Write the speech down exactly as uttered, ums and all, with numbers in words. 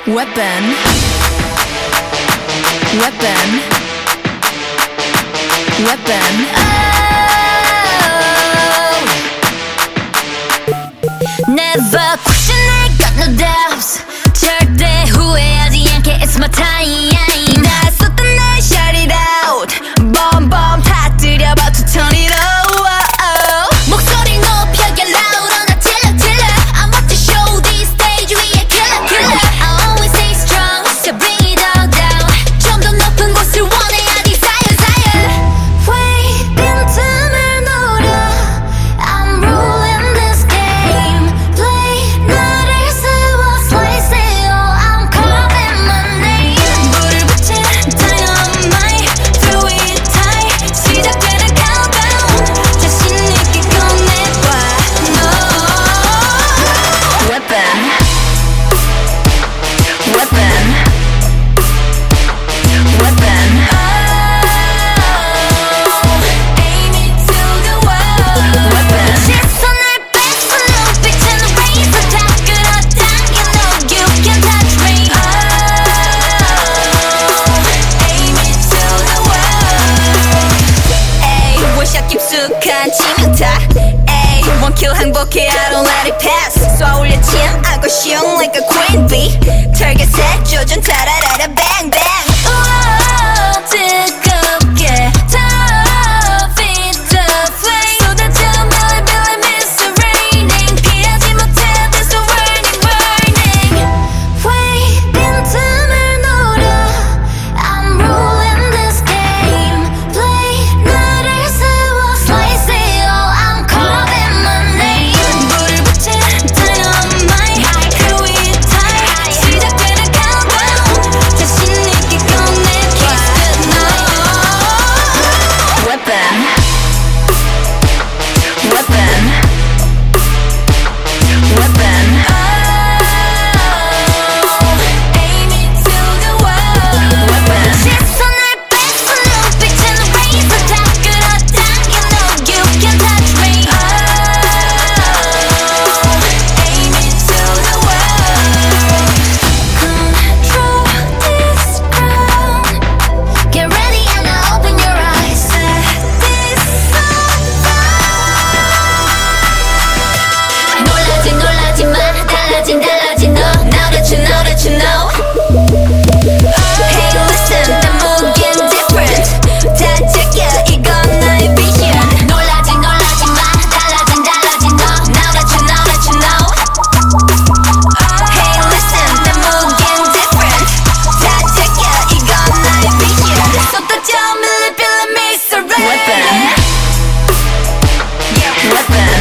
Weapon. Weapon. Weapon. Oh. Never question, I got no doubts. 절대 후회하지 않게 it's my time. 나 썼던 날 shout it out. Bomb bomb 터뜨려 about to turn it up. 목소리 높여 get louder 나 질러 질러. I'm about to show this stage 위에 killer killer. I always stay strong so bring it all down. 좀 더 높은 곳을 원해 I desire desire. Wait 빈틈을 노려 I'm ruling this game. Play 나를 세워 slice it all I'm calling my name. 불을 붙인 dynamite do it tight. 시작되는 countdown 자신 있게 꺼내봐 no. Weapon. Weapon. Weapon. Oh, aim it to the wall. Weapon. 시선을 뺏어 눈빛은 razor 다 끌어당겨 no you can touch me. Oh, aim it to the wall. Ay, 원샷 깊숙한 치명타. Ay, one kill 항복해 I don't let it pass. 쏘아올려 침 I go shung like a queen bee. target set 조준 타라라라 bang bang. 우와 뜨겁게 top it the flame. 쏟아져 밀리 밀리 miss the raining. 피하지 못해 this the burning burning. Wait 빈틈을 노려 I'm ruling this game. Play 나를 세워 slice it all I'm calling my name. 불을 붙인 dynamite do it tight. 시작되는 countdown 자신 있게 꺼내 kiss the note. Weapon. Weapon. Weapon. Oh, aim it to the wall. Weapon. 시선을 뺏어 눈빛은 razor 다 끌어당겨 no you can touch me. Oh, aim it to the wall. Control this ground. Get ready and now open your eyes. Set this song down. 놀라지 놀라지 마 달라진 달라진 너. Now that you know that you know. Hey listen 난 무긴 different. 다 제껴 이건 나의 vision. 놀라지 놀라지 마 달라진 달라진 너. Now that you know that you know. Hey listen 난 무긴 different. 다 제껴 이건 나의 vision. 쏟아져 밀리 밀리 miss the rain. Weapon. Weapon.